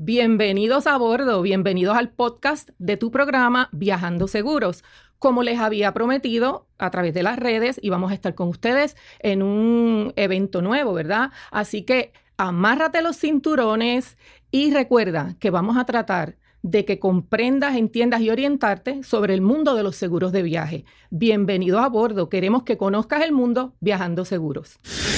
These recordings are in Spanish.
Bienvenidos a bordo, bienvenidos al podcast de tu programa Viajando Seguros. Como les había prometido a través de las redes, íbamos a estar con ustedes en un evento nuevo, ¿verdad? Así que amárrate los cinturones y recuerda que vamos a tratar de que comprendas, entiendas y orientarte sobre el mundo de los seguros de viaje. Bienvenido a bordo, queremos que conozcas el mundo viajando seguros.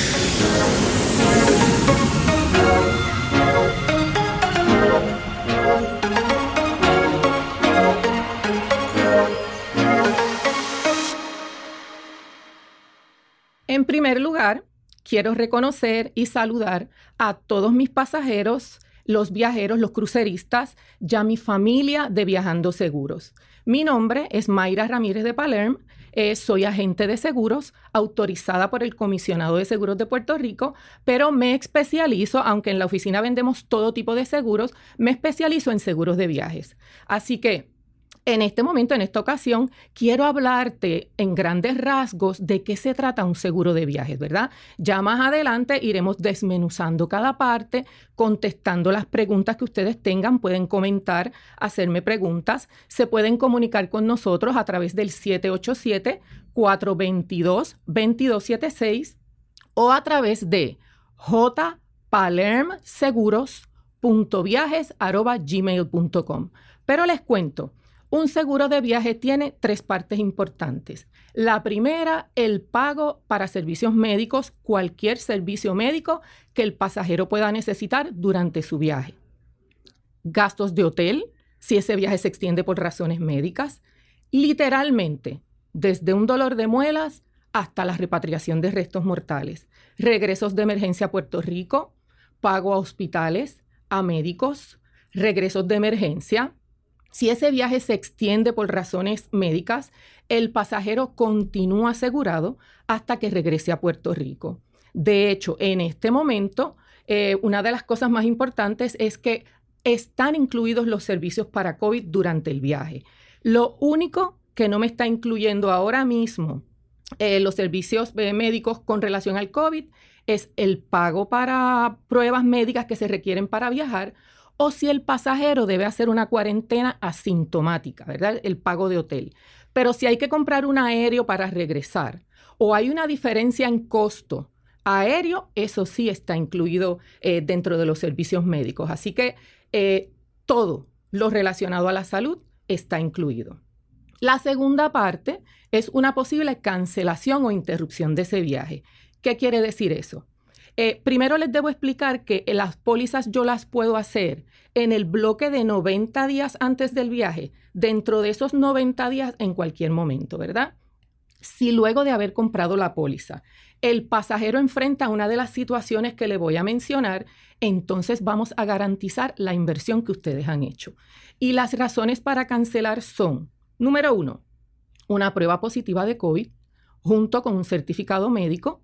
En primer lugar, quiero reconocer y saludar a todos mis pasajeros, los viajeros, los cruceristas, ya mi familia de Viajando Seguros. Mi nombre es Mayra Ramírez de Palerm, soy agente de seguros autorizada por el Comisionado de Seguros de Puerto Rico, pero me especializo, aunque en la oficina vendemos todo tipo de seguros, me especializo en seguros de viajes. Así que en este momento, en esta ocasión, quiero hablarte en grandes rasgos de qué se trata un seguro de viajes, ¿verdad? Ya más adelante iremos desmenuzando cada parte, contestando las preguntas que ustedes tengan. Pueden comentar, hacerme preguntas. Se pueden comunicar con nosotros a través del 787-422-2276 o a través de jpalermseguros.viajes@gmail.com. Pero les cuento. Un seguro de viaje tiene 3 partes importantes. La primera, el pago para servicios médicos, cualquier servicio médico que el pasajero pueda necesitar durante su viaje. Gastos de hotel, si ese viaje se extiende por razones médicas. Literalmente, desde un dolor de muelas hasta la repatriación de restos mortales. Regresos de emergencia a Puerto Rico, pago a hospitales, a médicos, regresos de emergencia. Si ese viaje se extiende por razones médicas, el pasajero continúa asegurado hasta que regrese a Puerto Rico. De hecho, en este momento, una de las cosas más importantes es que están incluidos los servicios para COVID durante el viaje. Lo único que no me está incluyendo ahora mismo los servicios médicos con relación al COVID es el pago para pruebas médicas que se requieren para viajar, o si el pasajero debe hacer una cuarentena asintomática, ¿verdad? El pago de hotel. Pero si hay que comprar un aéreo para regresar o hay una diferencia en costo aéreo, eso sí está incluido dentro de los servicios médicos. Así que todo lo relacionado a la salud está incluido. La segunda parte es una posible cancelación o interrupción de ese viaje. ¿Qué quiere decir eso? Primero les debo explicar que las pólizas yo las puedo hacer en el bloque de 90 días antes del viaje, dentro de esos 90 días en cualquier momento, ¿verdad? Si luego de haber comprado la póliza, el pasajero enfrenta una de las situaciones que le voy a mencionar, entonces vamos a garantizar la inversión que ustedes han hecho. Y las razones para cancelar son, número 1, una prueba positiva de COVID junto con un certificado médico,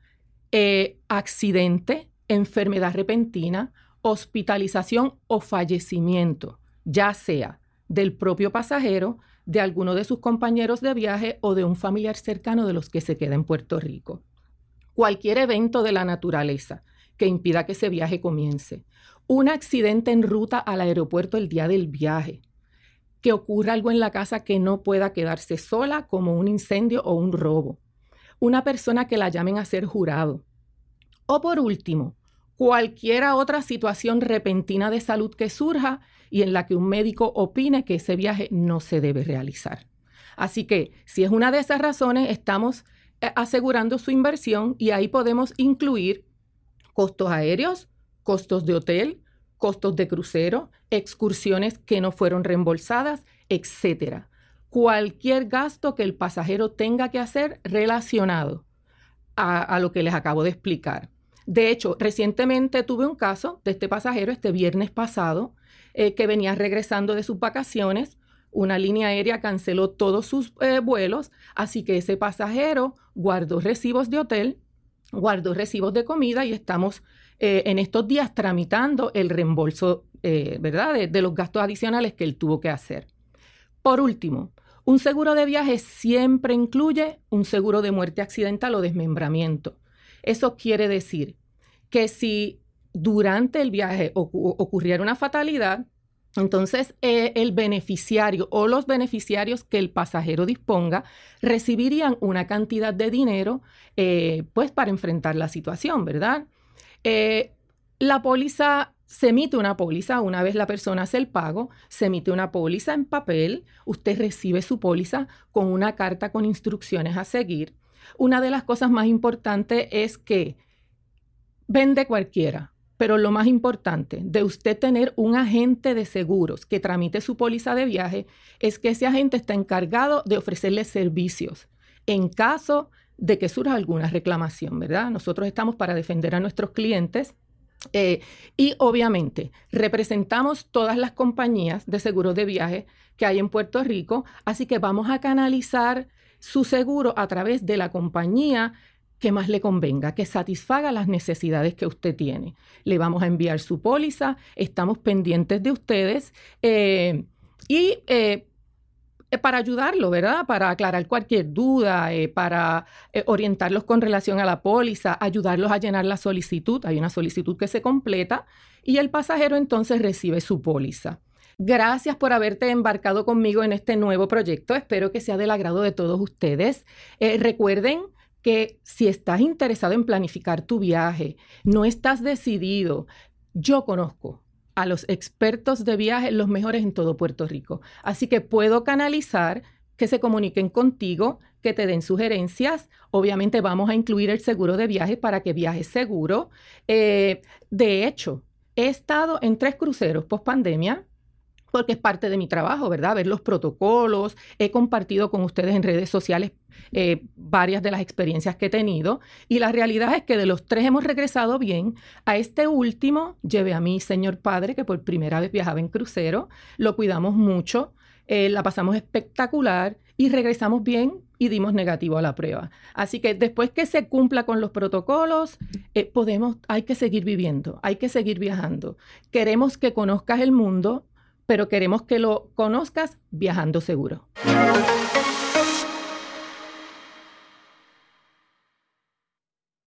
accidente, enfermedad repentina, hospitalización o fallecimiento, ya sea del propio pasajero, de alguno de sus compañeros de viaje o de un familiar cercano de los que se queda en Puerto Rico. Cualquier evento de la naturaleza que impida que ese viaje comience. Un accidente en ruta al aeropuerto el día del viaje. Que ocurra algo en la casa que no pueda quedarse sola, como un incendio o un robo. Una persona que la llamen a ser jurado. O por último, cualquier otra situación repentina de salud que surja y en la que un médico opine que ese viaje no se debe realizar. Así que, si es una de esas razones, estamos asegurando su inversión y ahí podemos incluir costos aéreos, costos de hotel, costos de crucero, excursiones que no fueron reembolsadas, etc. Cualquier gasto que el pasajero tenga que hacer relacionado a lo que les acabo de explicar. De hecho, recientemente tuve un caso de este pasajero este viernes pasado que venía regresando de sus vacaciones. Una línea aérea canceló todos sus vuelos, así que ese pasajero guardó recibos de hotel, guardó recibos de comida y estamos en estos días tramitando el reembolso ¿verdad? De los gastos adicionales que él tuvo que hacer. Por último, un seguro de viaje siempre incluye un seguro de muerte accidental o desmembramiento. Eso quiere decir que si durante el viaje ocurriera una fatalidad, entonces el beneficiario o los beneficiarios que el pasajero disponga recibirían una cantidad de dinero pues para enfrentar la situación, ¿verdad? La póliza, se emite una póliza una vez la persona hace el pago, se emite una póliza en papel, usted recibe su póliza con una carta con instrucciones a seguir. Una de las cosas más importantes es que vende cualquiera, pero lo más importante de usted tener un agente de seguros que tramite su póliza de viaje es que ese agente está encargado de ofrecerle servicios en caso de que surja alguna reclamación, ¿verdad? Nosotros estamos para defender a nuestros clientes y obviamente representamos todas las compañías de seguros de viaje que hay en Puerto Rico, así que vamos a canalizar su seguro a través de la compañía que más le convenga, que satisfaga las necesidades que usted tiene. Le vamos a enviar su póliza, estamos pendientes de ustedes para ayudarlo, ¿verdad? Para aclarar cualquier duda, para orientarlos con relación a la póliza, ayudarlos a llenar la solicitud. Hay una solicitud que se completa y el pasajero entonces recibe su póliza. Gracias por haberte embarcado conmigo en este nuevo proyecto. Espero que sea del agrado de todos ustedes. Recuerden que si estás interesado en planificar tu viaje, no estás decidido, yo conozco a los expertos de viaje, los mejores en todo Puerto Rico. Así que puedo canalizar que se comuniquen contigo, que te den sugerencias. Obviamente vamos a incluir el seguro de viaje para que viajes seguro. De hecho, he estado en 3 cruceros post pandemia, porque es parte de mi trabajo, ¿verdad? Ver los protocolos. He compartido con ustedes en redes sociales varias de las experiencias que he tenido y la realidad es que de los 3 hemos regresado bien. A este último llevé a mi señor padre que por primera vez viajaba en crucero, lo cuidamos mucho, la pasamos espectacular y regresamos bien y dimos negativo a la prueba. Así que después que se cumpla con los protocolos, hay que seguir viviendo, hay que seguir viajando. Queremos que conozcas el mundo, pero queremos que lo conozcas viajando seguro.